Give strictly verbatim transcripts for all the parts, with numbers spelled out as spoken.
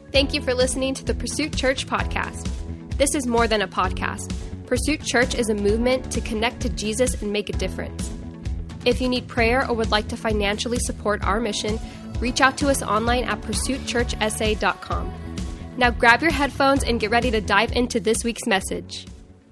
Thank you for listening to the Pursuit Church podcast. This is more than a podcast. Pursuit Church is a movement to connect to Jesus and make a difference. If you need prayer or would like to financially support our mission, reach out to us online at pursuit church s a dot com. Now grab your headphones and get ready to dive into this week's message.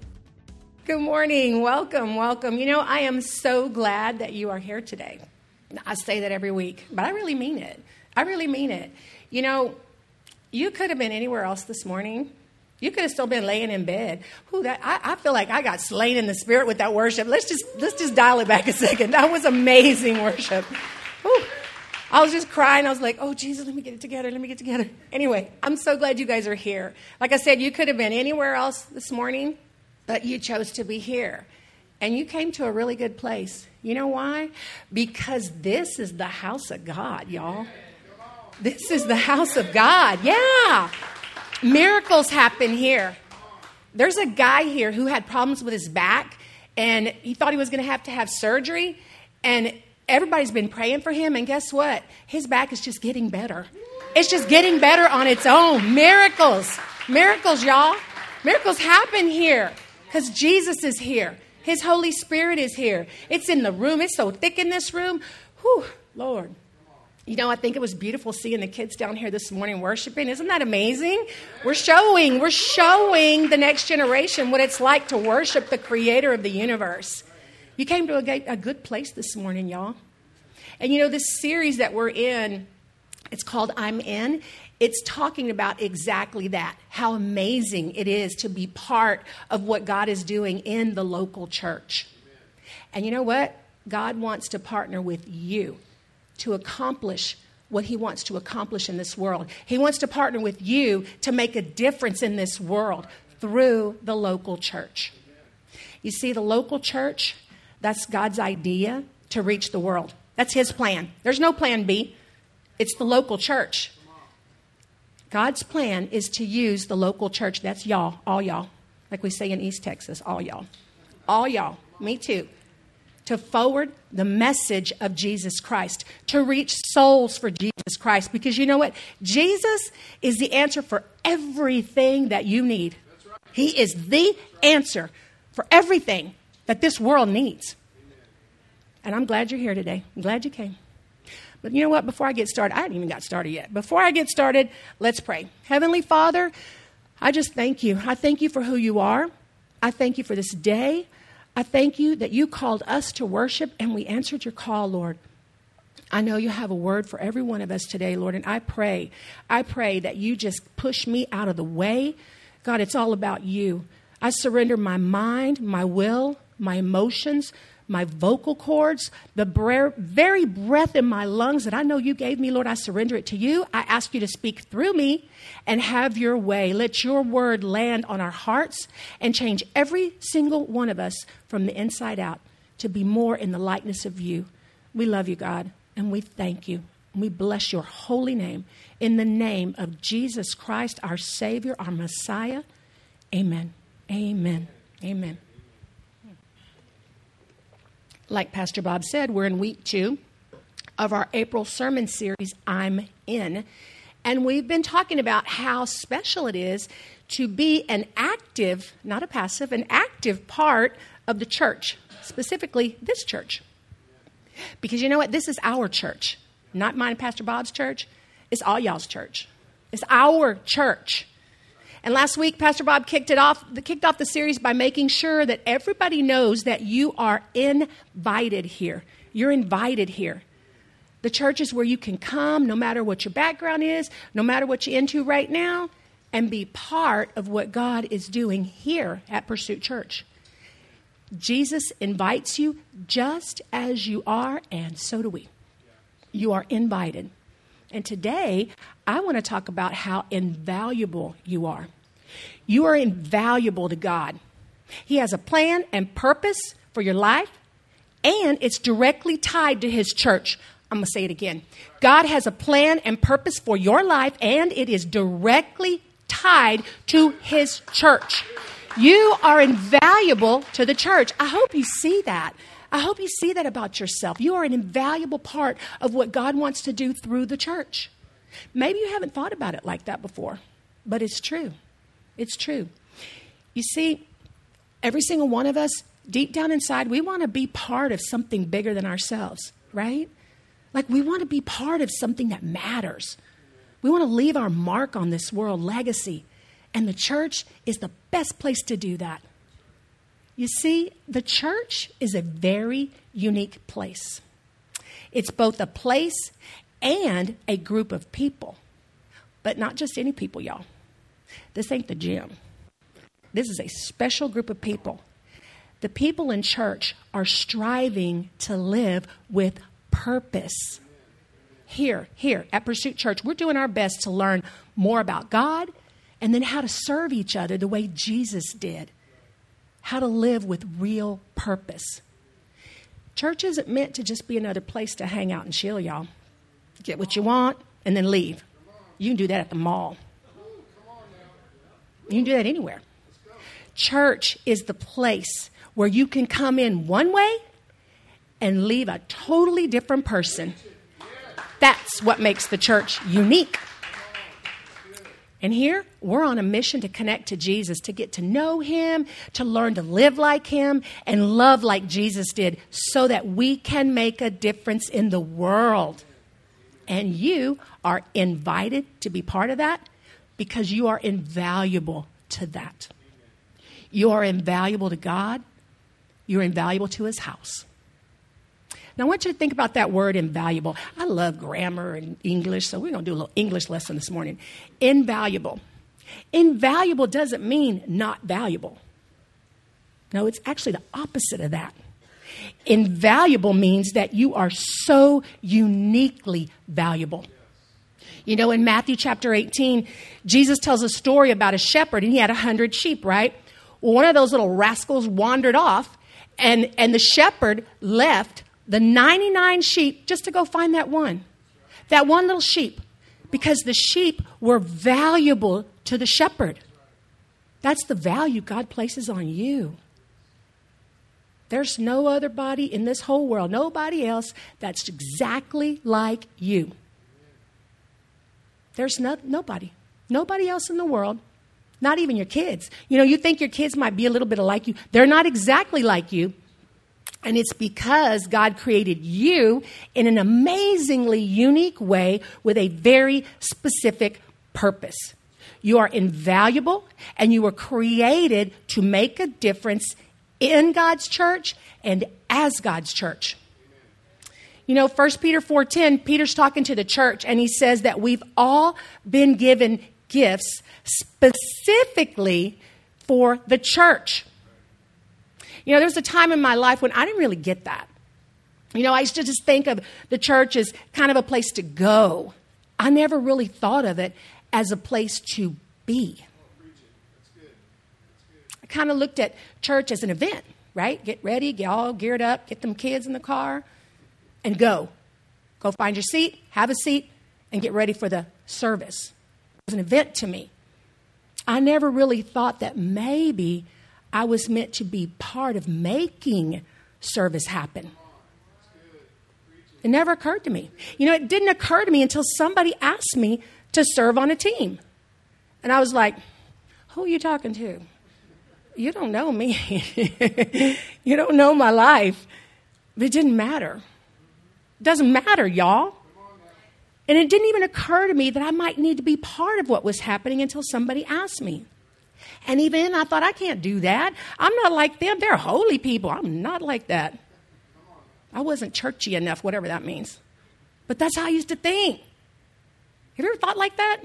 Good morning. Welcome, welcome. You know, I am so glad that you are here today. I say that every week, but I really mean it. I really mean it. You know, you could have been anywhere else this morning. You could have still been laying in bed. Ooh, that, I, I feel like I got slain in the spirit with that worship. Let's just let's just dial it back a second. That was amazing worship. Ooh, I was just crying. I was like, oh, Jesus, let me get it together. Let me get it together. Anyway, I'm so glad you guys are here. Like I said, you could have been anywhere else this morning, but you chose to be here. And you came to a really good place. You know why? Because this is the house of God, y'all. This is the house of God. Yeah. Miracles happen here. There's a guy here who had problems with his back, and he thought he was going to have to have surgery. And everybody's been praying for him. And guess what? His back is just getting better. It's just getting better on its own. Miracles. Miracles, y'all. Miracles happen here because Jesus is here. His Holy Spirit is here. It's in the room. It's so thick in this room. Whew, Lord. You know, I think it was beautiful seeing the kids down here this morning worshiping. Isn't that amazing? We're showing, we're showing the next generation what it's like to worship the creator of the universe. You came to a, a good place this morning, y'all. And you know, this series that we're in, it's called I'm In. It's talking about exactly that, how amazing it is to be part of what God is doing in the local church. And you know what? God wants to partner with you to accomplish what he wants to accomplish in this world. He wants to partner with you to make a difference in this world through the local church. You see, the local church, that's God's idea to reach the world. That's his plan. There's no plan B. It's the local church. God's plan is to use the local church. That's y'all, all y'all. Like we say in East Texas, all y'all. All y'all. Me too. To forward the message of Jesus Christ, to reach souls for Jesus Christ. Because you know what? Jesus is the answer for everything that you need. That's right. He is the answer for everything that this world needs. Amen. And I'm glad you're here today. I'm glad you came. But you know what? Before I get started, I haven't even got started yet. Before I get started, let's pray. Heavenly Father, I just thank you. I thank you for who you are. I thank you for this day. I thank you that you called us to worship and we answered your call, Lord. I know you have a word for every one of us today, Lord, and I pray, I pray that you just push me out of the way. God, it's all about you. I surrender my mind, my will, my emotions, my vocal cords, the bre- very breath in my lungs that I know you gave me, Lord, I surrender it to you. I ask you to speak through me and have your way. Let your word land on our hearts and change every single one of us from the inside out to be more in the likeness of you. We love you, God, and we thank you. And we bless your holy name in the name of Jesus Christ, our Savior, our Messiah. Amen. Amen. Amen. Like Pastor Bob said, we're in week two of our April sermon series, I'm In. And we've been talking about how special it is to be an active, not a passive, an active part of the church, specifically this church. Because you know what? This is our church, not mine and Pastor Bob's church. It's all y'all's church. It's our church. And last week, Pastor Bob kicked it off, kicked off the series by making sure that everybody knows that you are invited here. You're invited here. The church is where you can come, no matter what your background is, no matter what you're into right now, and be part of what God is doing here at Pursuit Church. Jesus invites you just as you are, and so do we. You are invited. And today, I want to talk about how invaluable you are. You are invaluable to God. He has a plan and purpose for your life, and it's directly tied to his church. I'm going to say it again. God has a plan and purpose for your life, and it is directly tied to his church. You are invaluable to the church. I hope you see that. I hope you see that about yourself. You are an invaluable part of what God wants to do through the church. Maybe you haven't thought about it like that before, but it's true. It's true. You see, every single one of us, deep down inside, we want to be part of something bigger than ourselves, right? Like we want to be part of something that matters. We want to leave our mark on this world, legacy. And the church is the best place to do that. You see, the church is a very unique place. It's both a place and a group of people. But not just any people, y'all. This ain't the gym. This is a special group of people. The people in church are striving to live with purpose. Here, here at Pursuit Church, we're doing our best to learn more about God and then how to serve each other the way Jesus did. How to live with real purpose. Church isn't meant to just be another place to hang out and chill, y'all. Get what you want and then leave. You can do that at the mall. You can do that anywhere. Church is the place where you can come in one way and leave a totally different person. That's what makes the church unique. And here, we're on a mission to connect to Jesus, to get to know him, to learn to live like him, and love like Jesus did, so that we can make a difference in the world. And you are invited to be part of that because you are invaluable to that. You are invaluable to God. You're invaluable to his house. Now, I want you to think about that word invaluable. I love grammar and English, so we're going to do a little English lesson this morning. Invaluable. Invaluable doesn't mean not valuable. No, it's actually the opposite of that. Invaluable means that you are so uniquely valuable. You know, in Matthew chapter eighteen, Jesus tells a story about a shepherd, and he had a hundred sheep, right? Well, one of those little rascals wandered off, and, and the shepherd left the ninety-nine sheep just to go find that one. That one little sheep. Because the sheep were valuable to the shepherd. That's the value God places on you. There's no other body in this whole world, nobody else that's exactly like you. There's no, nobody. Nobody else in the world. Not even your kids. You know, you think your kids might be a little bit like you. They're not exactly like you. And it's because God created you in an amazingly unique way with a very specific purpose. You are invaluable, and you were created to make a difference in God's church and as God's church. You know, First Peter four ten, Peter's talking to the church, and he says that we've all been given gifts specifically for the church. You know, there was a time in my life when I didn't really get that. You know, I used to just think of the church as kind of a place to go. I never really thought of it as a place to be. I kind of looked at church as an event, right? Get ready, get all geared up, get them kids in the car, and go. Go find your seat, have a seat, and get ready for the service. It was an event to me. I never really thought that maybe I was meant to be part of making service happen. It never occurred to me. You know, it didn't occur to me until somebody asked me to serve on a team. And I was like, who are you talking to? You don't know me. You don't know my life. But it didn't matter. It doesn't matter, y'all. And it didn't even occur to me that I might need to be part of what was happening until somebody asked me. And even then, I thought, I can't do that. I'm not like them. They're holy people. I'm not like that. I wasn't churchy enough, whatever that means. But that's how I used to think. Have you ever thought like that?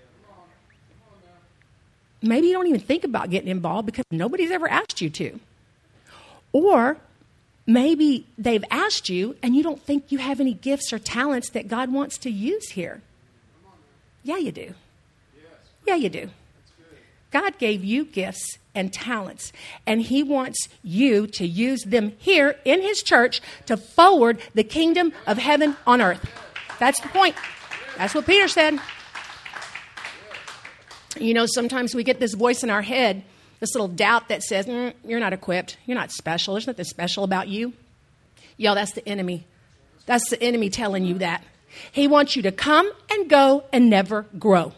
Maybe you don't even think about getting involved because nobody's ever asked you to. Or maybe they've asked you and you don't think you have any gifts or talents that God wants to use here. Yeah, you do. Yeah, you do. God gave you gifts and talents, and he wants you to use them here in his church to forward the kingdom of heaven on earth. That's the point. That's what Peter said. You know, sometimes we get this voice in our head, this little doubt that says, mm, you're not equipped. You're not special. There's nothing special about you. Yo, that's the enemy. That's the enemy telling you that. He wants you to come and go and never grow.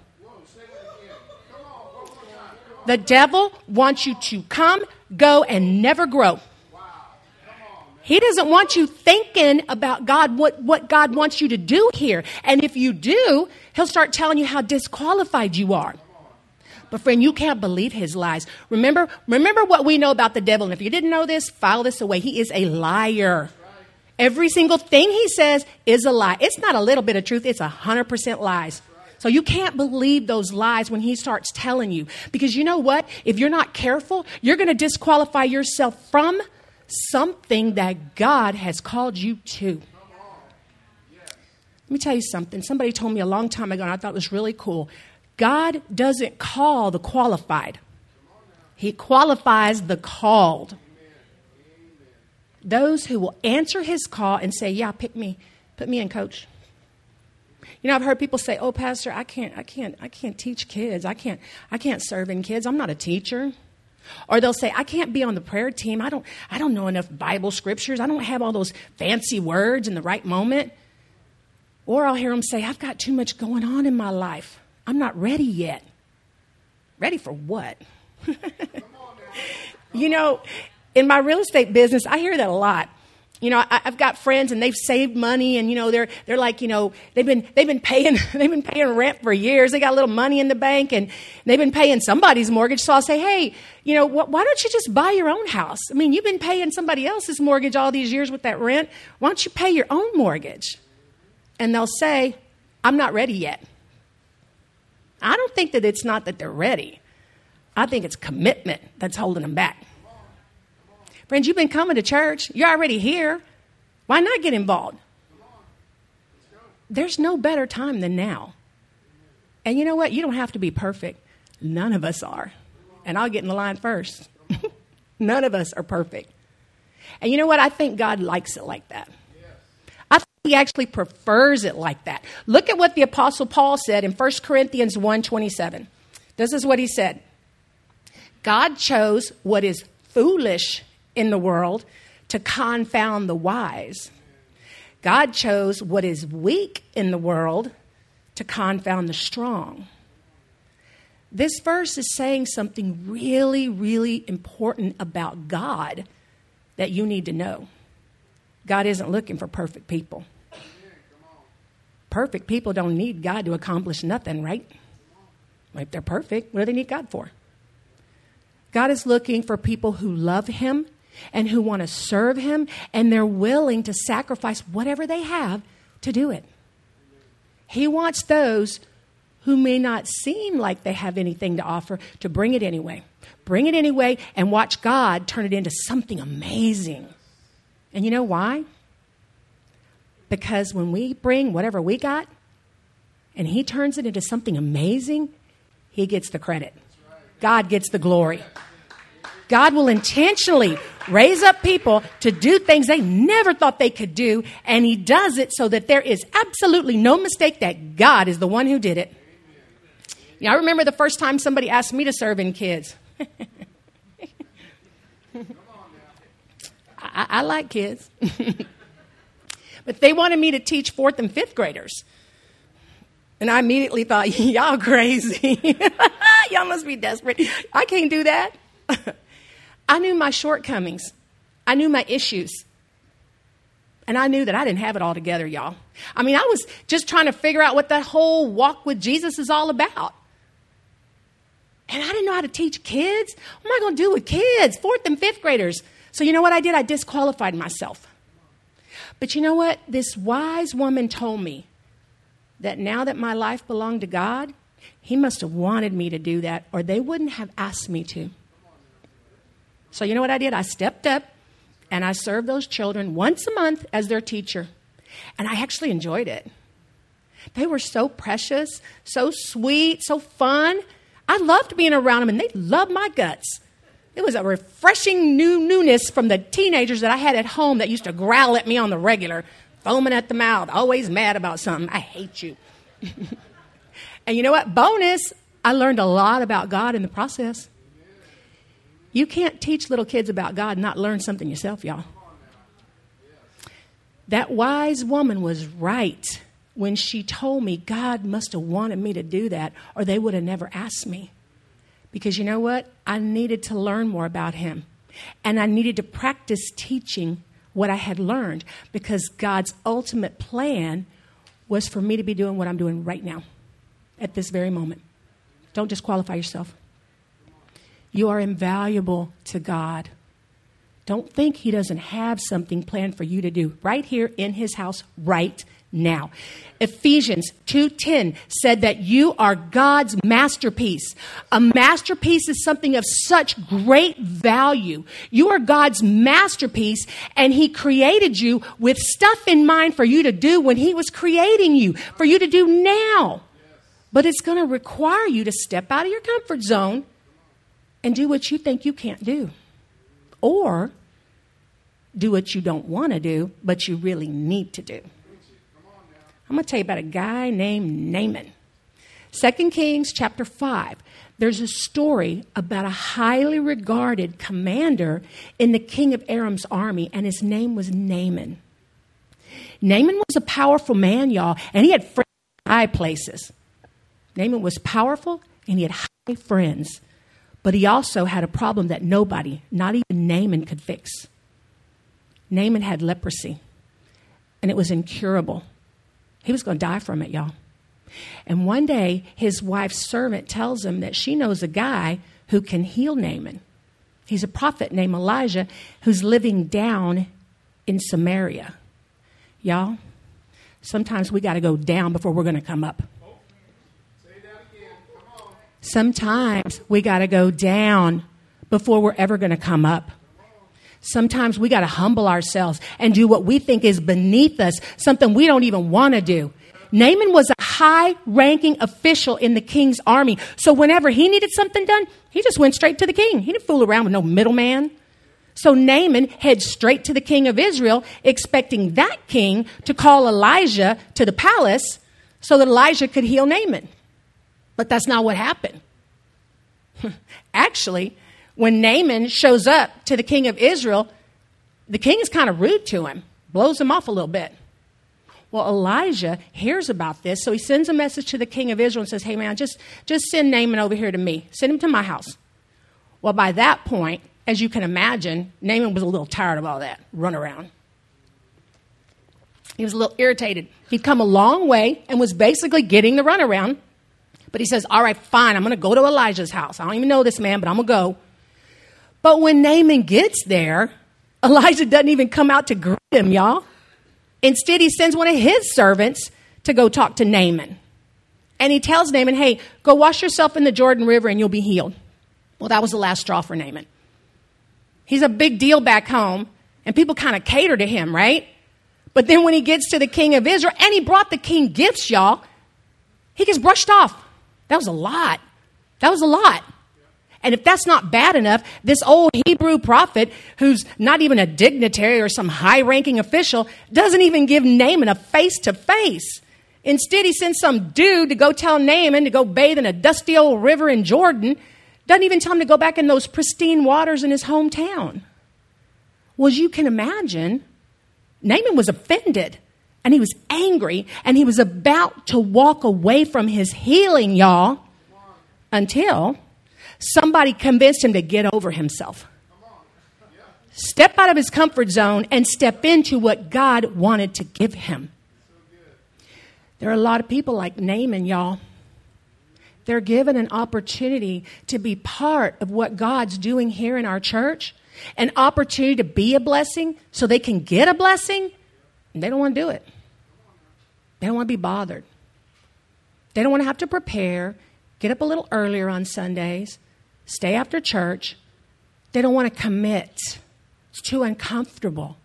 The devil wants you to come, go, and never grow. He doesn't want you thinking about God, what, what God wants you to do here. And if you do, he'll start telling you how disqualified you are. But friend, you can't believe his lies. Remember, remember what we know about the devil. And if you didn't know this, file this away. He is a liar. Every single thing he says is a lie. It's not a little bit of truth. It's a hundred percent lies. So you can't believe those lies when he starts telling you. Because you know what? If you're not careful, you're going to disqualify yourself from something that God has called you to. Let me tell you something. Somebody told me a long time ago, and I thought it was really cool. God doesn't call the qualified. He qualifies the called. Those who will answer his call and say, yeah, pick me. Put me in, coach. You know, I've heard people say, oh, Pastor, I can't, I can't, I can't teach kids. I can't, I can't serve in kids. I'm not a teacher. Or they'll say, I can't be on the prayer team. I don't, I don't know enough Bible scriptures. I don't have all those fancy words in the right moment. Or I'll hear them say, I've got too much going on in my life. I'm not ready yet. Ready for what? You know, in my real estate business, I hear that a lot. You know, I, I've got friends and they've saved money, and you know they're they're like, you know, they've been they've been paying they've been paying rent for years. They got a little money in the bank, and they've been paying somebody's mortgage. So I'll say, hey, you know, wh- why don't you just buy your own house? I mean, you've been paying somebody else's mortgage all these years with that rent. Why don't you pay your own mortgage? And they'll say, I'm not ready yet. I don't think that it's not that they're ready. I think it's commitment that's holding them back. Friends, you've been coming to church. You're already here. Why not get involved? There's no better time than now. And you know what? You don't have to be perfect. None of us are. And I'll get in the line first. None of us are perfect. And you know what? I think God likes it like that. I think he actually prefers it like that. Look at what the Apostle Paul said in First Corinthians one twenty-seven. This is what he said. God chose what is foolish in the world to confound the wise. God chose what is weak in the world to confound the strong. This verse is saying something really, really important about God that you need to know. God isn't looking for perfect people. Perfect people don't need God to accomplish nothing, right? If they're perfect, what do they need God for? God is looking for people who love him and who want to serve him, and they're willing to sacrifice whatever they have to do it. He wants those who may not seem like they have anything to offer to bring it anyway. Bring it anyway and watch God turn it into something amazing. And you know why? Because when we bring whatever we got and he turns it into something amazing, he gets the credit. God gets the glory. God will intentionally raise up people to do things they never thought they could do, and he does it so that there is absolutely no mistake that God is the one who did it. You know, I remember the first time somebody asked me to serve in kids. I, I like kids. But they wanted me to teach fourth and fifth graders. And I immediately thought, y'all crazy. Y'all must be desperate. I can't do that. I knew my shortcomings. I knew my issues. And I knew that I didn't have it all together, y'all. I mean, I was just trying to figure out what that whole walk with Jesus is all about. And I didn't know how to teach kids. What am I going to do with kids? Fourth and fifth graders. So you know what I did? I disqualified myself. But you know what? This wise woman told me that now that my life belonged to God, he must have wanted me to do that, or they wouldn't have asked me to. So you know what I did? I stepped up and I served those children once a month as their teacher. And I actually enjoyed it. They were so precious, so sweet, so fun. I loved being around them, and they loved my guts. It was a refreshing new newness from the teenagers that I had at home that used to growl at me on the regular, foaming at the mouth, always mad about something. I hate you. And you know what? Bonus, I learned a lot about God in the process. You can't teach little kids about God and not learn something yourself, y'all. That wise woman was right when she told me God must have wanted me to do that, or they would have never asked me. Because you know what? I needed to learn more about him. And I needed to practice teaching what I had learned, because God's ultimate plan was for me to be doing what I'm doing right now, at this very moment. Don't disqualify yourself. You are invaluable to God. Don't think he doesn't have something planned for you to do right here in his house right now. Ephesians two ten said that you are God's masterpiece. A masterpiece is something of such great value. You are God's masterpiece, and he created you with stuff in mind for you to do when he was creating you, for you to do now. But it's going to require you to step out of your comfort zone and do what you think you can't do. Or do what you don't want to do, but you really need to do. I'm going to tell you about a guy named Naaman. Second Kings chapter five. There's a story about a highly regarded commander in the king of Aram's army, and his name was Naaman. Naaman was a powerful man, y'all, and he had friends in high places. Naaman was powerful, and he had high friends. But he also had a problem that nobody, not even Naaman, could fix. Naaman had leprosy, and it was incurable. He was going to die from it, y'all. And one day, his wife's servant tells him that she knows a guy who can heal Naaman. He's a prophet named Elijah who's living down in Samaria. Y'all, sometimes we got to go down before we're going to come up. Sometimes we got to go down before we're ever going to come up. Sometimes we got to humble ourselves and do what we think is beneath us, something we don't even want to do. Naaman was a high-ranking official in the king's army. So whenever he needed something done, he just went straight to the king. He didn't fool around with no middleman. So Naaman heads straight to the king of Israel, expecting that king to call Elijah to the palace so that Elijah could heal Naaman. But that's not what happened. Actually, when Naaman shows up to the king of Israel, the king is kind of rude to him, blows him off a little bit. Well, Elijah hears about this, so he sends a message to the king of Israel and says, hey, man, just, just send Naaman over here to me. Send him to my house. Well, by that point, as you can imagine, Naaman was a little tired of all that run around. He was a little irritated. He'd come a long way and was basically getting the runaround. But he says, all right, fine, I'm going to go to Elijah's house. I don't even know this man, but I'm going to go. But when Naaman gets there, Elijah doesn't even come out to greet him, y'all. Instead, he sends one of his servants to go talk to Naaman. And he tells Naaman, hey, go wash yourself in the Jordan River and you'll be healed. Well, that was the last straw for Naaman. He's a big deal back home, and people kind of cater to him, right? But then when he gets to the king of Israel, and he brought the king gifts, y'all, he gets brushed off. That was a lot. That was a lot. And if that's not bad enough, this old Hebrew prophet, who's not even a dignitary or some high-ranking official, doesn't even give Naaman a face-to-face. Instead, he sends some dude to go tell Naaman to go bathe in a dusty old river in Jordan. Doesn't even tell him to go back in those pristine waters in his hometown. Well, as you can imagine, Naaman was offended. And he was angry, and he was about to walk away from his healing, y'all, until somebody convinced him to get over himself. Step out of his comfort zone and step into what God wanted to give him. There are a lot of people like Naaman, y'all. They're given an opportunity to be part of what God's doing here in our church, an opportunity to be a blessing so they can get a blessing, and they don't want to do it. They don't want to be bothered. They don't want to have to prepare, get up a little earlier on Sundays, stay after church. They don't want to commit. It's too uncomfortable.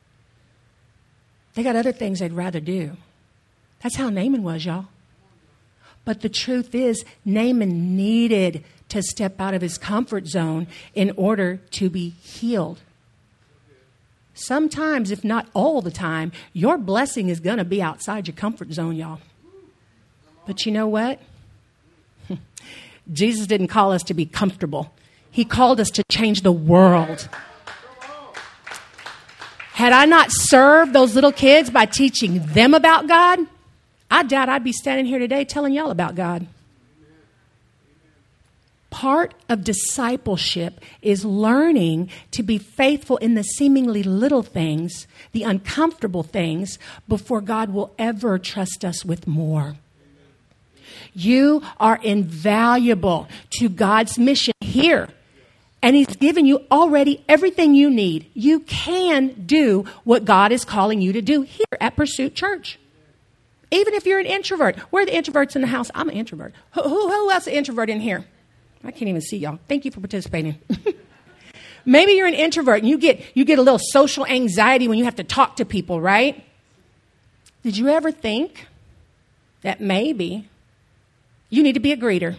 They got other things they'd rather do. That's how Naaman was, y'all. But the truth is, Naaman needed to step out of his comfort zone in order to be healed. Sometimes, if not all the time, your blessing is going to be outside your comfort zone, y'all. But you know what? Jesus didn't call us to be comfortable. He called us to change the world. Had I not served those little kids by teaching them about God, I doubt I'd be standing here today telling y'all about God. Part of discipleship is learning to be faithful in the seemingly little things, the uncomfortable things, before God will ever trust us with more. You are invaluable to God's mission here. And He's given you already everything you need. You can do what God is calling you to do here at Pursuit Church. Even if you're an introvert. We're the introverts in the house. I'm an introvert. Who, who, who else is an introvert in here? I can't even see y'all. Thank you for participating. Maybe you're an introvert and you get you get a little social anxiety when you have to talk to people, right? Did you ever think that maybe you need to be a greeter?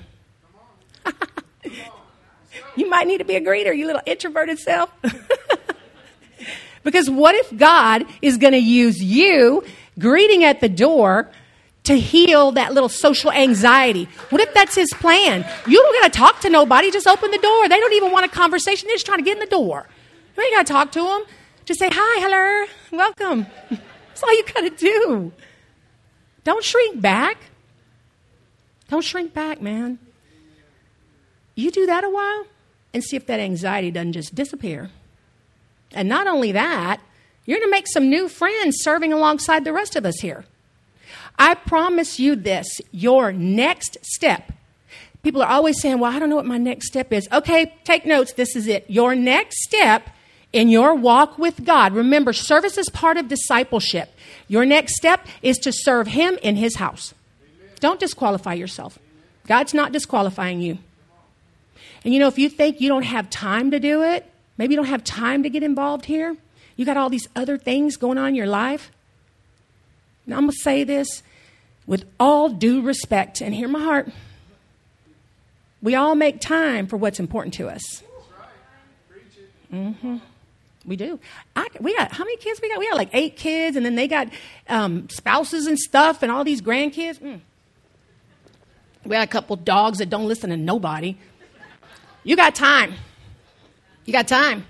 You might need to be a greeter, you little introverted self. Because what if God is going to use you greeting at the door to heal that little social anxiety? What if that's His plan? You don't got to talk to nobody. Just open the door. They don't even want a conversation. They're just trying to get in the door. You ain't got to talk to them. Just say, hi, hello, welcome. That's all you got to do. Don't shrink back. Don't shrink back, man. You do that a while and see if that anxiety doesn't just disappear. And not only that, you're going to make some new friends serving alongside the rest of us here. I promise you this, your next step. People are always saying, well, I don't know what my next step is. Okay, take notes. This is it. Your next step in your walk with God. Remember, service is part of discipleship. Your next step is to serve Him in His house. Amen. Don't disqualify yourself. God's not disqualifying you. And you know, if you think you don't have time to do it, maybe you don't have time to get involved here, you got all these other things going on in your life. Now, I'm going to say this with all due respect, and hear my heart. We all make time for what's important to us. Mm-hmm. We do. I, we got, how many kids we got? We got like eight kids, and then they got um, spouses and stuff, and all these grandkids. Mm. We got a couple dogs that don't listen to nobody. You got time. You got time.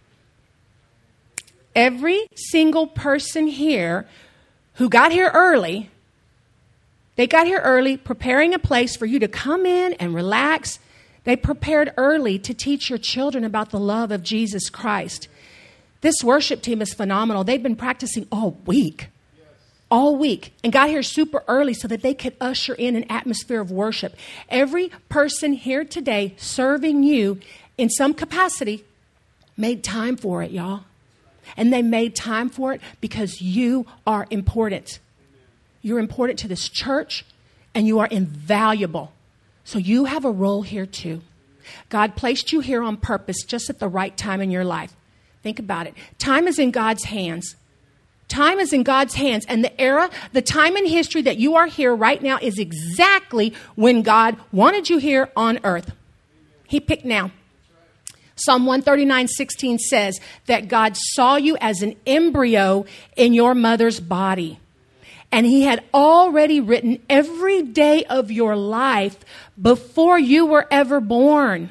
Every single person here who got here early, they got here early preparing a place for you to come in and relax. They prepared early to teach your children about the love of Jesus Christ. This worship team is phenomenal. They've been practicing all week. All week. And got here super early so that they could usher in an atmosphere of worship. Every person here today serving you in some capacity made time for it, y'all. And they made time for it because you are important. You're important to this church, and you are invaluable. So you have a role here too. God placed you here on purpose just at the right time in your life. Think about it. Time is in God's hands. Time is in God's hands. And the era, the time in history that you are here right now is exactly when God wanted you here on earth. He picked now. Psalm one thirty-nine sixteen says that God saw you as an embryo in your mother's body. And He had already written every day of your life before you were ever born.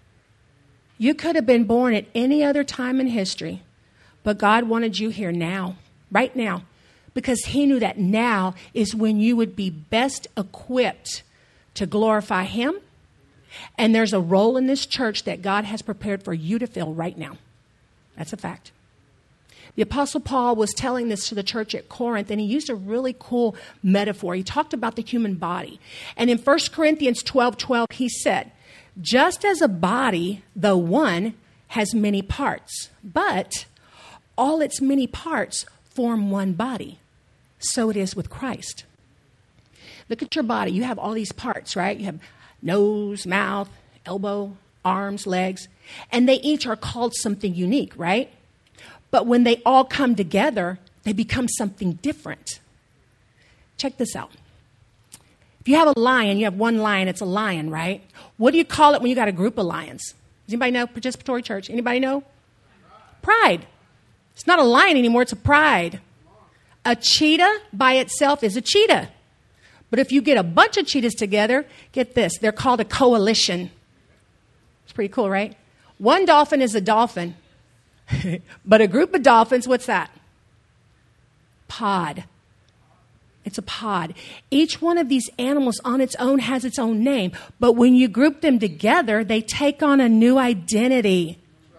You could have been born at any other time in history, but God wanted you here now, right now, because He knew that now is when you would be best equipped to glorify Him. And there's a role in this church that God has prepared for you to fill right now. That's a fact. The Apostle Paul was telling this to the church at Corinth, and he used a really cool metaphor. He talked about the human body. And in First Corinthians twelve twelve, he said, just as a body, though one, has many parts, but all its many parts form one body, so it is with Christ. Look at your body. You have all these parts, right? You have nose, mouth, elbow, arms, legs, and they each are called something unique, right? But when they all come together, they become something different. Check this out. If you have a lion, you have one lion, it's a lion, right? What do you call it when you got a group of lions? Does anybody know? Participatory church. Anybody know? Pride. It's not a lion anymore, it's a pride. A cheetah by itself is a cheetah. But if you get a bunch of cheetahs together, get this, they're called a coalition. It's pretty cool, right? One dolphin is a dolphin. But a group of dolphins, what's that? Pod. It's a pod. Each one of these animals on its own has its own name. But when you group them together, they take on a new identity.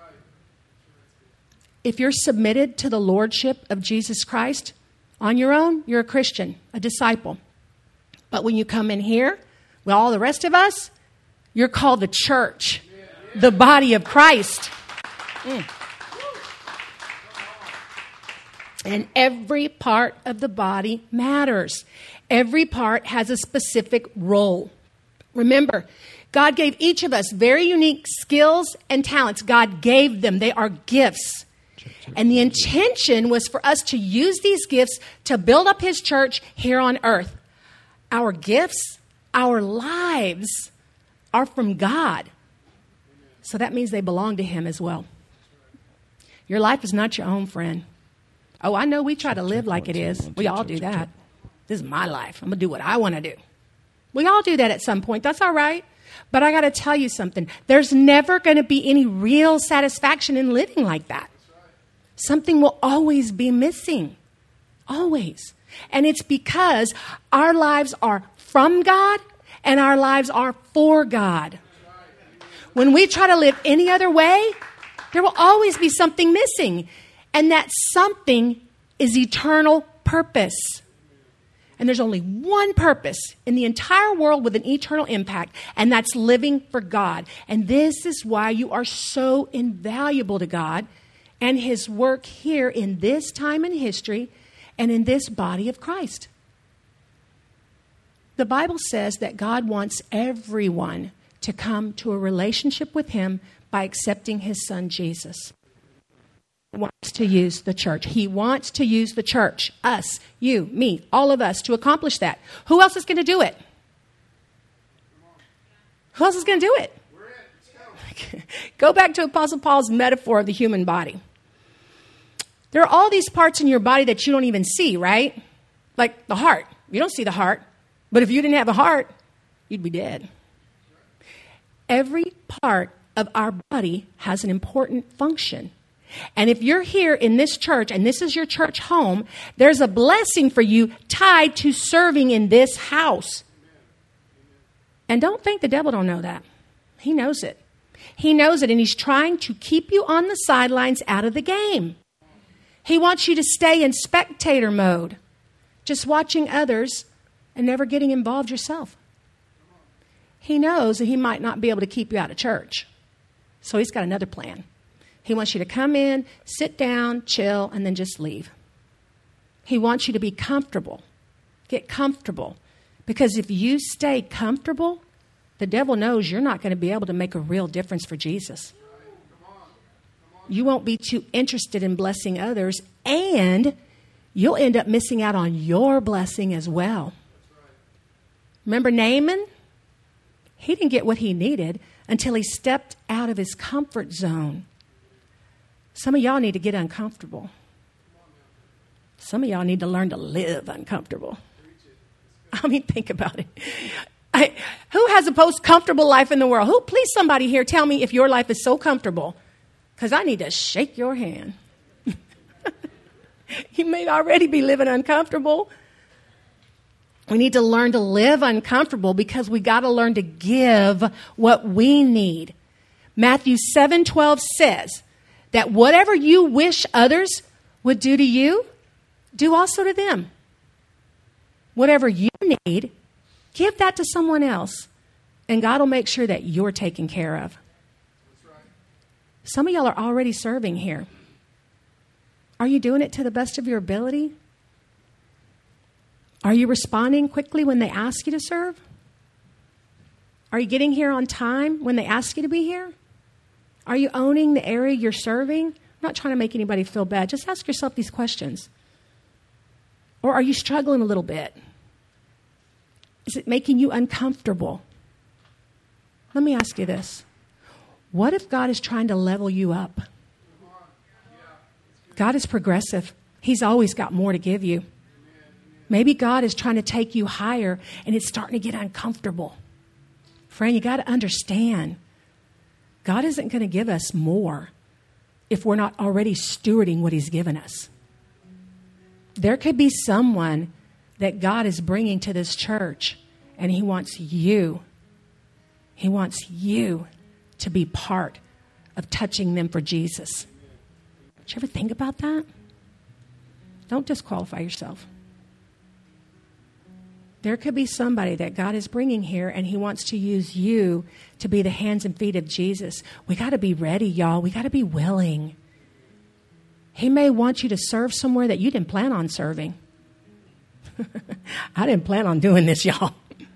If you're submitted to the lordship of Jesus Christ on your own, you're a Christian, a disciple. But when you come in here with all the rest of us, you're called the church, the body of Christ. Mm. And every part of the body matters. Every part has a specific role. Remember, God gave each of us very unique skills and talents. God gave them. They are gifts. And the intention was for us to use these gifts to build up his church here on earth. Our gifts, our lives are from God. So that means they belong to him as well. Your life is not your own, friend. Oh, I know we try to live like it is. We all do that. This is my life. I'm going to do what I want to do. We all do that at some point. That's all right. But I got to tell you something. There's never going to be any real satisfaction in living like that. Something will always be missing. Always. And it's because our lives are from God and our lives are for God. When we try to live any other way, there will always be something missing. And that something is eternal purpose. And there's only one purpose in the entire world with an eternal impact, and that's living for God. And this is why you are so invaluable to God and his work here in this time in history and in this body of Christ. The Bible says that God wants everyone to come to a relationship with him by accepting his son, Jesus. He wants to use the church. He wants to use the church, us, you, me, all of us, to accomplish that. Who else is going to do it? Who else is going to do it? Go back to Apostle Paul's metaphor of the human body. There are all these parts in your body that you don't even see, right? Like the heart. You don't see the heart. But if you didn't have a heart, you'd be dead. Every part of our body has an important function. And if you're here in this church and this is your church home, there's a blessing for you tied to serving in this house. And don't think the devil don't know that. He knows it. He knows it, and he's trying to keep you on the sidelines out of the game. He wants you to stay in spectator mode, just watching others and never getting involved yourself. He knows that he might not be able to keep you out of church. So he's got another plan. He wants you to come in, sit down, chill, and then just leave. He wants you to be comfortable. Get comfortable. Because if you stay comfortable, the devil knows you're not going to be able to make a real difference for Jesus. You won't be too interested in blessing others, and you'll end up missing out on your blessing as well. Remember Naaman? He didn't get what he needed until he stepped out of his comfort zone. Some of y'all need to get uncomfortable. Some of y'all need to learn to live uncomfortable. I mean, think about it. I, who has the most comfortable life in the world? Who, please somebody here tell me if your life is so comfortable. Because I need to shake your hand. You may already be living uncomfortable. We need to learn to live uncomfortable because we got to learn to give what we need. Matthew seven twelve says that whatever you wish others would do to you, do also to them. Whatever you need, give that to someone else, and God will make sure that you're taken care of. Some of y'all are already serving here. Are you doing it to the best of your ability? Are you responding quickly when they ask you to serve? Are you getting here on time when they ask you to be here? Are you owning the area you're serving? I'm not trying to make anybody feel bad. Just ask yourself these questions. Or are you struggling a little bit? Is it making you uncomfortable? Let me ask you this. What if God is trying to level you up? God is progressive. He's always got more to give you. Maybe God is trying to take you higher and it's starting to get uncomfortable. Friend, you got to understand, God isn't going to give us more if we're not already stewarding what he's given us. There could be someone that God is bringing to this church. And he wants you, he wants you to be part of touching them for Jesus. Did you ever think about that? Don't disqualify yourself. There could be somebody that God is bringing here, and he wants to use you to be the hands and feet of Jesus. We got to be ready, y'all. We got to be willing. He may want you to serve somewhere that you didn't plan on serving. I didn't plan on doing this, y'all.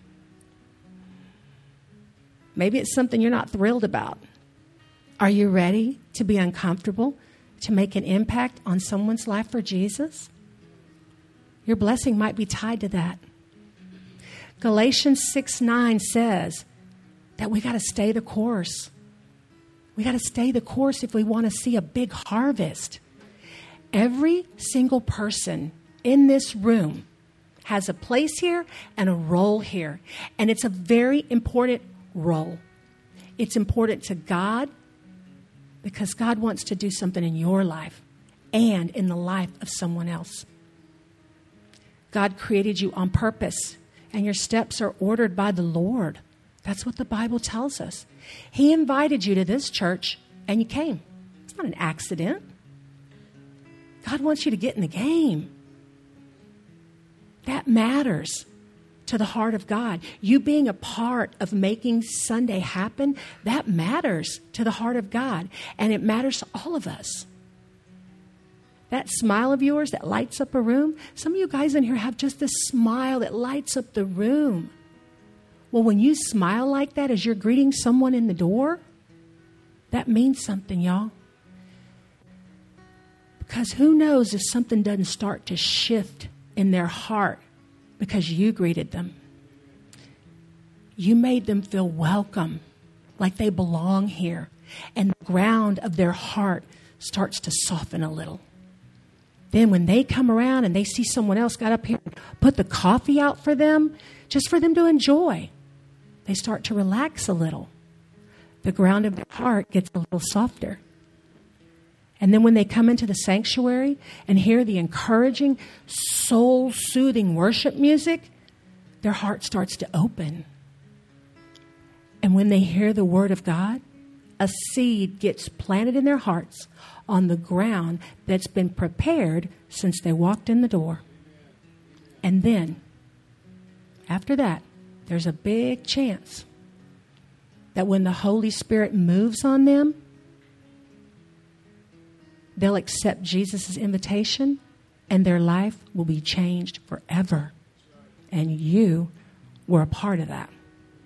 Maybe it's something you're not thrilled about. Are you ready to be uncomfortable, to make an impact on someone's life for Jesus? Your blessing might be tied to that. Galatians six nine says that we got to stay the course. We got to stay the course if we want to see a big harvest. Every single person in this room has a place here and a role here. And it's a very important role. It's important to God because God wants to do something in your life and in the life of someone else. God created you on purpose, and your steps are ordered by the Lord. That's what the Bible tells us. He invited you to this church, and you came. It's not an accident. God wants you to get in the game. That matters to the heart of God. You being a part of making Sunday happen, that matters to the heart of God. And it matters to all of us. That smile of yours that lights up a room, some of you guys in here have just this smile that lights up the room. Well, when you smile like that as you're greeting someone in the door, that means something, y'all. Because who knows if something doesn't start to shift in their heart because you greeted them. You made them feel welcome, like they belong here. And the ground of their heart starts to soften a little. Then when they come around and they see someone else got up here and put the coffee out for them, just for them to enjoy, they start to relax a little. The ground of their heart gets a little softer. And then when they come into the sanctuary and hear the encouraging, soul-soothing worship music, their heart starts to open. And when they hear the word of God, a seed gets planted in their hearts on the ground that's been prepared since they walked in the door. And then, after that, there's a big chance that when the Holy Spirit moves on them, they'll accept Jesus' invitation and their life will be changed forever. And you were a part of that.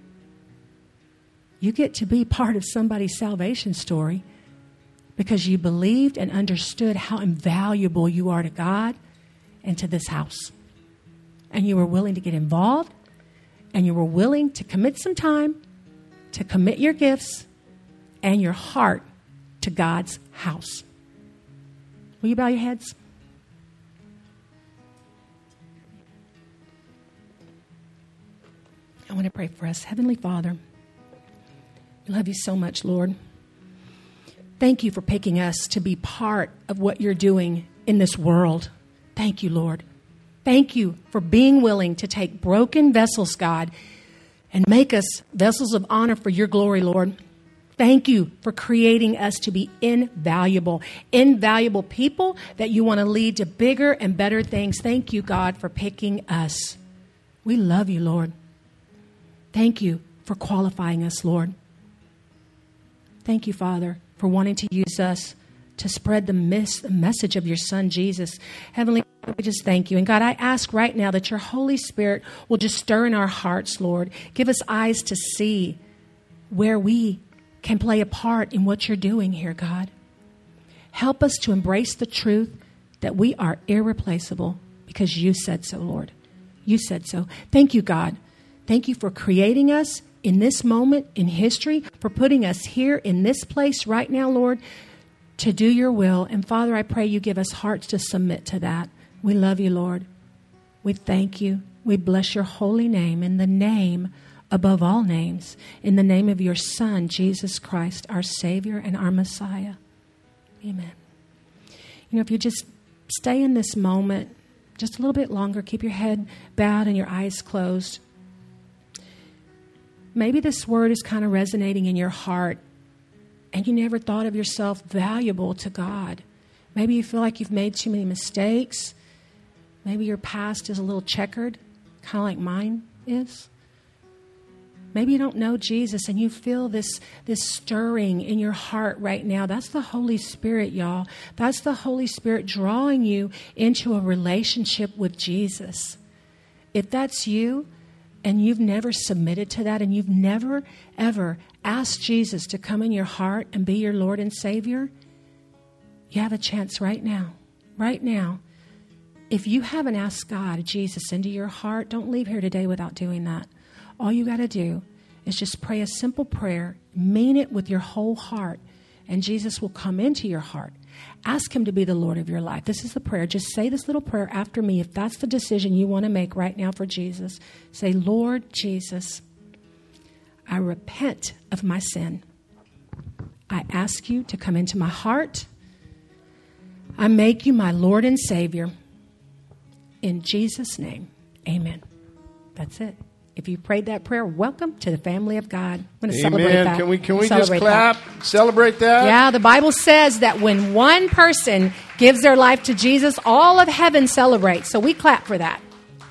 You get to be part of somebody's salvation story because you believed and understood how invaluable you are to God and to this house. And you were willing to get involved, and you were willing to commit some time, to commit your gifts and your heart to God's house. Will you bow your heads? I want to pray for us. Heavenly Father, we love you so much, Lord. Thank you for picking us to be part of what you're doing in this world. Thank you, Lord. Thank you for being willing to take broken vessels, God, and make us vessels of honor for your glory, Lord. Thank you for creating us to be invaluable, invaluable people that you want to lead to bigger and better things. Thank you, God, for picking us. We love you, Lord. Thank you for qualifying us, Lord. Thank you, Father, for wanting to use us to spread the, mis- the message of your Son, Jesus. Heavenly Father, we just thank you. And God, I ask right now that your Holy Spirit will just stir in our hearts, Lord. Give us eyes to see where we can play a part in what you're doing here, God. Help us to embrace the truth that we are irreplaceable because you said so, Lord. You said so. Thank you, God. Thank you for creating us in this moment in history, for putting us here in this place right now, Lord, to do your will. And Father, I pray you give us hearts to submit to that. We love you, Lord. We thank you. We bless your holy name in the name above all names, in the name of your Son, Jesus Christ, our Savior and our Messiah. Amen. You know, if you just stay in this moment, just a little bit longer. Keep your head bowed and your eyes closed. Maybe this word is kind of resonating in your heart and you never thought of yourself valuable to God. Maybe you feel like you've made too many mistakes. Maybe your past is a little checkered, kind of like mine is. Maybe you don't know Jesus and you feel this, this stirring in your heart right now. That's the Holy Spirit, y'all. That's the Holy Spirit drawing you into a relationship with Jesus. If that's you and you've never submitted to that and you've never, ever asked Jesus to come in your heart and be your Lord and Savior, you have a chance right now, right now. If you haven't asked God, Jesus, into your heart, don't leave here today without doing that. All you got to do is just pray a simple prayer, mean it with your whole heart, and Jesus will come into your heart. Ask him to be the Lord of your life. This is the prayer. Just say this little prayer after me. If that's the decision you want to make right now for Jesus, say, Lord Jesus, I repent of my sin. I ask you to come into my heart. I make you my Lord and Savior. In Jesus' name, amen. That's it. If you prayed that prayer, welcome to the family of God. I'm going to Amen. celebrate that. Can we, can we celebrate just clap, that. celebrate that? Yeah, the Bible says that when one person gives their life to Jesus, all of heaven celebrates. So we clap for that.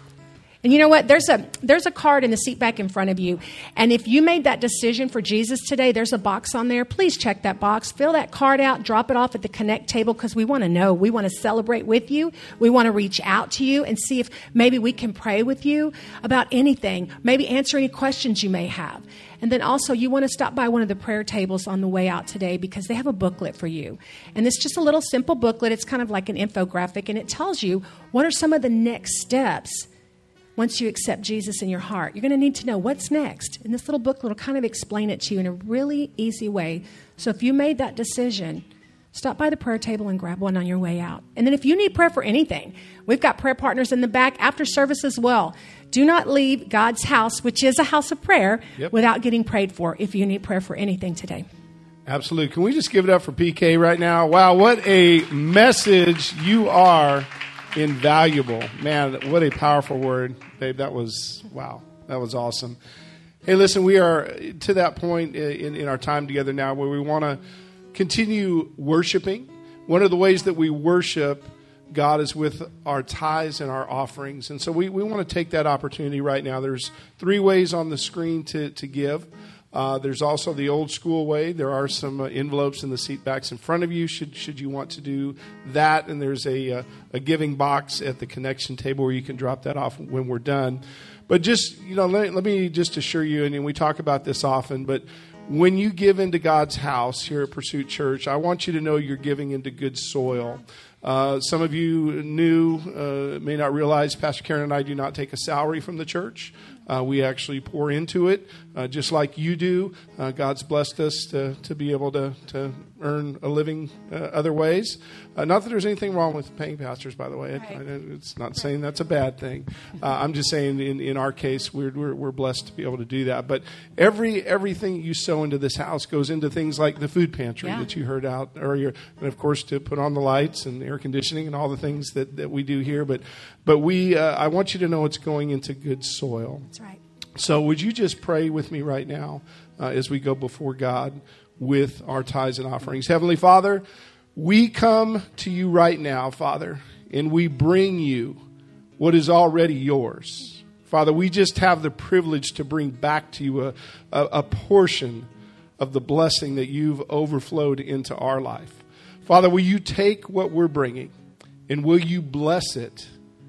And you know what? There's a there's a card in the seat back in front of you. And if you made that decision for Jesus today, there's a box on there. Please check that box. Fill that card out. Drop it off at the Connect table because we want to know. We want to celebrate with you. We want to reach out to you and see if maybe we can pray with you about anything. Maybe answer any questions you may have. And then also you want to stop by one of the prayer tables on the way out today because they have a booklet for you. And it's just a little simple booklet. It's kind of like an infographic. And it tells you what are some of the next steps once you accept Jesus in your heart. You're going to need to know what's next. And this little booklet will kind of explain it to you in a really easy way. So if you made that decision, stop by the prayer table and grab one on your way out. And then if you need prayer for anything, we've got prayer partners in the back after service as well. Do not leave God's house, which is a house of prayer, yep, without getting prayed for if you need prayer for anything today. Absolutely. Can we just give it up for P K right now? Wow, what a message. You are invaluable. Man, what a powerful word. Babe, that was, wow, that was awesome. Hey, listen, we are to that point in, in our time together now where we want to continue worshiping. One of the ways that we worship God is with our tithes and our offerings. And so we, we want to take that opportunity right now. There's three ways on the screen to, to give. Uh, there's also the old school way. There are some uh, envelopes in the seat backs in front of you should should you want to do that. And there's a, uh, a giving box at the connection table where you can drop that off when we're done. But just, you know, let, let me just assure you, and we talk about this often, but when you give into God's house here at Pursuit Church, I want you to know you're giving into good soil. Uh, some of you new uh, may not realize Pastor Karen and I do not take a salary from the church. Uh, we actually pour into it, uh, just like you do. Uh, God's blessed us to, to be able to, to earn a living uh, other ways. Uh, not that there's anything wrong with paying pastors, by the way. Right. I, I, it's not saying that's a bad thing. Uh, I'm just saying in, in our case, we're, we're we're blessed to be able to do that. But every everything you sow into this house goes into things like the food pantry, yeah, that you heard out earlier, and of course to put on the lights and air conditioning and all the things that, that we do here. But but we uh, I want you to know it's going into good soil. That's right. So would you just pray with me right now uh, as we go before God with our tithes and offerings? Heavenly Father, we come to you right now, Father, and we bring you what is already yours. Father, we just have the privilege to bring back to you a, a, a portion of the blessing that you've overflowed into our life. Father, will you take what we're bringing and will you bless it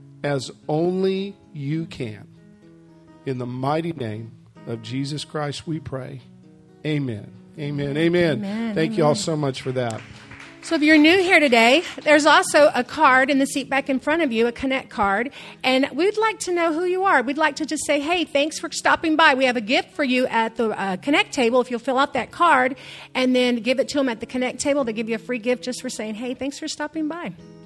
as only you can? In the mighty name of Jesus Christ, we pray. Amen. Amen. Amen. Amen. Thank Amen. you all so much for that. So if you're new here today, there's also a card in the seat back in front of you, a Connect card. And we'd like to know who you are. We'd like to just say, hey, thanks for stopping by. We have a gift for you at the uh, Connect table. If you'll fill out that card and then give it to them at the Connect table, they'll give you a free gift just for saying, hey, thanks for stopping by.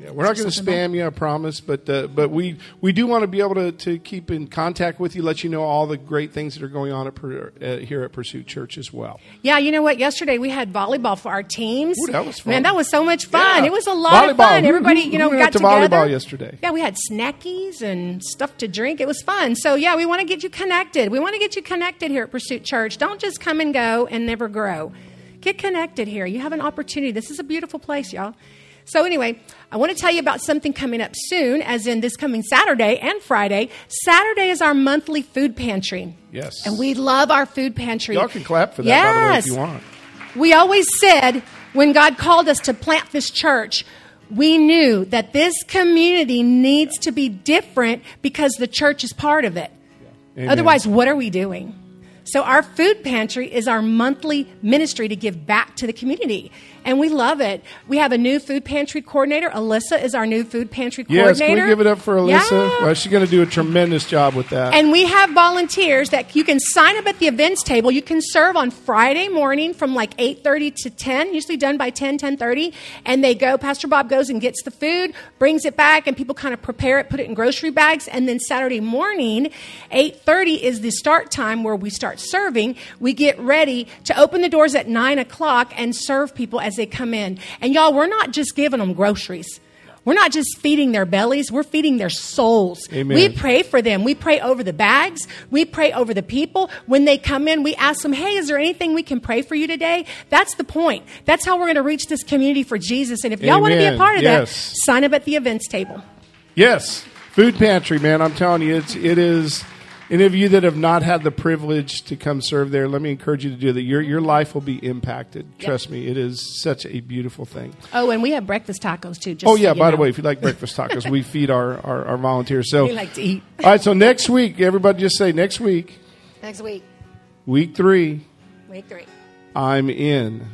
Yeah, we're not going to spam you, I promise, but uh, but we we do want to be able to, to keep in contact with you, let you know all the great things that are going on at, uh, here at Pursuit Church as well. Yeah, you know what? Yesterday we had volleyball for our teams. Ooh, that was fun. Man, that was so much fun. Yeah. It was a lot volleyball. of fun. Who, Everybody, who, you know, who got went to together. volleyball yesterday. Yeah, we had snackies and stuff to drink. It was fun. So yeah, we want to get you connected. We want to get you connected here at Pursuit Church. Don't just come and go and never grow. Get connected here. You have an opportunity. This is a beautiful place, y'all. So anyway, I want to tell you about something coming up soon, as in this coming Saturday and Friday. Saturday is our monthly food pantry. Yes. And we love our food pantry. Y'all can clap for that, yes. by the way, if you want. We always said when God called us to plant this church, we knew that this community needs to be different because the church is part of it. Amen. Otherwise, what are we doing? So our food pantry is our monthly ministry to give back to the community. And we love it. We have a new food pantry coordinator. Alyssa is our new food pantry yes, coordinator. Yes, can we give it up for Alyssa? Yeah. Well, she's going to do a tremendous job with that. And we have volunteers that you can sign up at the events table. You can serve on Friday morning from like eight thirty to ten, usually done by ten, ten thirty. And they go, Pastor Bob goes and gets the food, brings it back, and people kind of prepare it, put it in grocery bags. And then Saturday morning, eight thirty is the start time where we start serving. We get ready to open the doors at nine o'clock and serve people as they come in. And y'all, we're not just giving them groceries. We're not just feeding their bellies. We're feeding their souls. Amen. We pray for them. We pray over the bags. We pray over the people. When they come in, we ask them, hey, is there anything we can pray for you today? That's the point. That's how we're going to reach this community for Jesus. And if y'all want to be a part of yes. that, sign up at the events table. Yes. Food pantry, man. I'm telling you, it's, it is... Any of you that have not had the privilege to come serve there, let me encourage you to do that. Your your life will be impacted. Yep. Trust me, it is such a beautiful thing. Oh, and we have breakfast tacos, too. Just oh, yeah, so by know. the way, if you like breakfast tacos, we feed our, our, our volunteers. So, we like to eat. All right, so next week, everybody just say next week. Next week. Week three. Week three. I'm in.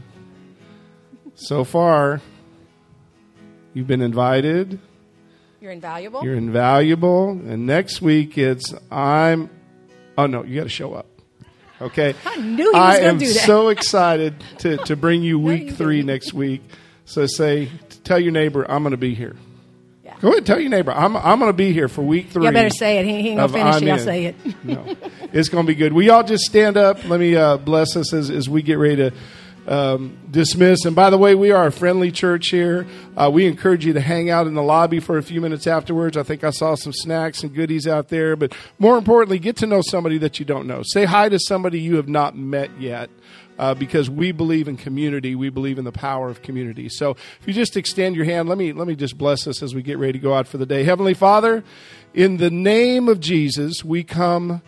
So far, you've been invited. You're invaluable. You're invaluable. And next week it's I'm. Oh no, you got to show up. Okay. I knew he was going to do that. I am so excited to, to bring you week you three didn't. next week. So say, tell your neighbor I'm going to be here. Yeah. Go ahead, tell your neighbor I'm I'm going to be here for week three. You better say it. He, he ain't going to finish I'm it. I'll in. say it. No, it's going to be good. We all just stand up. Let me uh, bless us as, as we get ready to. Um, dismiss. And by the way, we are a friendly church here. Uh, we encourage you to hang out in the lobby for a few minutes afterwards. I think I saw some snacks and goodies out there. But more importantly, get to know somebody that you don't know. Say hi to somebody you have not met yet. Uh, because we believe in community, we believe in the power of community. So if you just extend your hand, let me let me just bless us as we get ready to go out for the day. Heavenly Father, in the name of Jesus, we come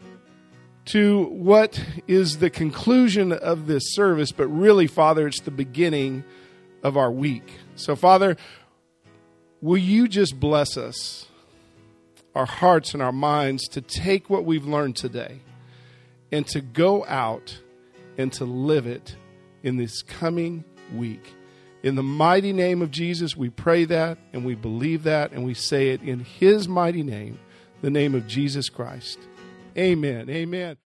to what is the conclusion of this service, but really, Father, it's the beginning of our week. So, Father, will you just bless us, our hearts and our minds, to take what we've learned today and to go out and to live it in this coming week. In the mighty name of Jesus, we pray that and we believe that and we say it in his mighty name, the name of Jesus Christ. Amen. Amen.